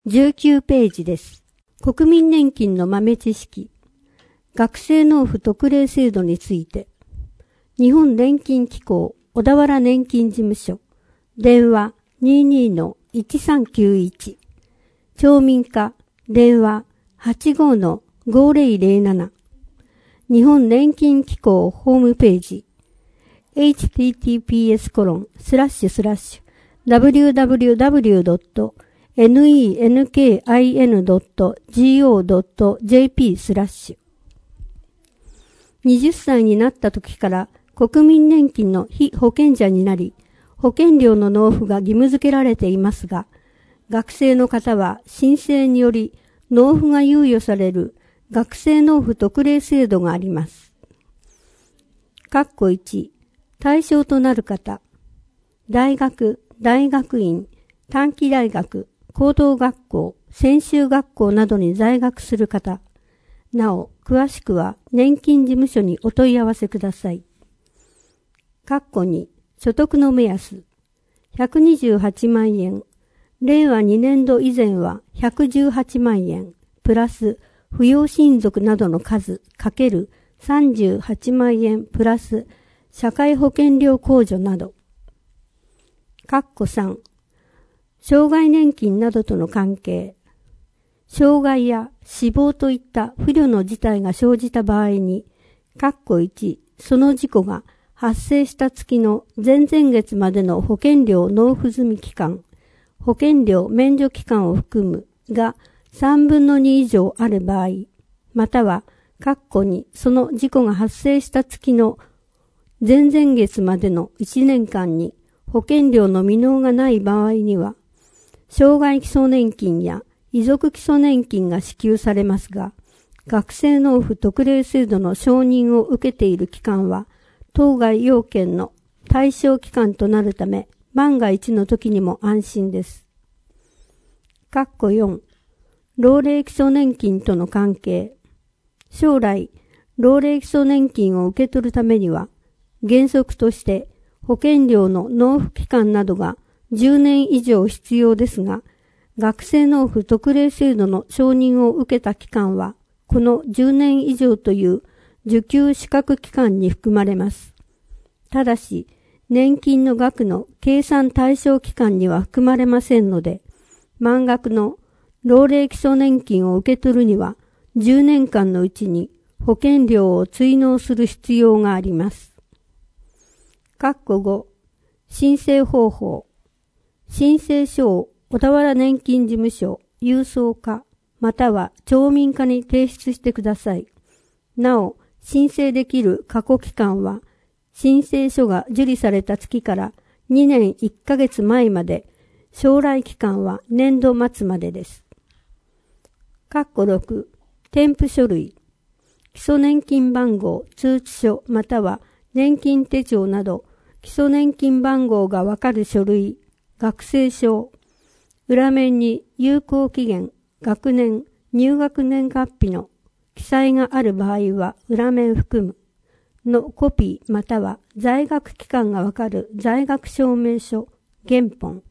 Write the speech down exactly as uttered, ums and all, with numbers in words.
じゅうきゅうページです。国民年金の豆知識。学生納付特例制度について。日本年金機構小田原年金事務所。電話 にじゅうにのいちさんきゅういち。町民課電話 はちじゅうごのごぜろぜろなな。日本年金機構ホームページ。エイチティーティーピーエスコロンスラッシュスラッシュダブリューダブリューダブリュードットネンキンドットゴードットジェーピー スラッシュ。はたちになった時から国民年金の被保険者になり、保険料の納付が義務付けられていますが、学生の方は申請により納付が猶予される学生納付特例制度があります。括弧いち、対象となる方、大学、大学院、短期大学、高等学校、専修学校などに在学する方。なお、詳しくは年金事務所にお問い合わせください。括弧に、所得の目安。ひゃくにじゅうはちまんえん。れいわにねんど以前はひゃくじゅうはちまんえん。プラス、扶養親族などの数、かけるさんじゅうはちまんえん。プラス、社会保険料控除など。括弧さん。障害年金などとの関係。障害や死亡といった不慮の事態が生じた場合に、括弧いち、その事故が発生した月の前々月までの保険料納付済み期間、保険料免除期間を含むがさんぶんのに以上ある場合、または、括弧にその事故が発生した月の前々月までのいちねんかんに保険料の未納がない場合には、障害基礎年金や遺族基礎年金が支給されますが、学生納付特例制度の承認を受けている期間は、当該要件の対象期間となるため、万が一の時にも安心です。括弧よん、老齢基礎年金との関係。将来、老齢基礎年金を受け取るためには、原則として保険料の納付期間などがじゅうねん以上必要ですが、学生納付特例制度の承認を受けた期間は、このじゅうねん以上という受給資格期間に含まれます。ただし、年金の額の計算対象期間には含まれませんので、満額の老齢基礎年金を受け取るには、じゅうねんかんのうちに保険料を追納する必要があります。括弧ご、申請方法。申請書を小田原年金事務所、郵送課、または町民課に提出してください。なお、申請できる過去期間は、申請書が受理された月からにねんいっかげつまえまで、将来期間は年度末までです。括弧ろく、添付書類。基礎年金番号、通知書、または年金手帳など、基礎年金番号がわかる書類、学生証、裏面に有効期限、学年、入学年月日の記載がある場合は裏面含むのコピーまたは在学期間がわかる在学証明書、原本。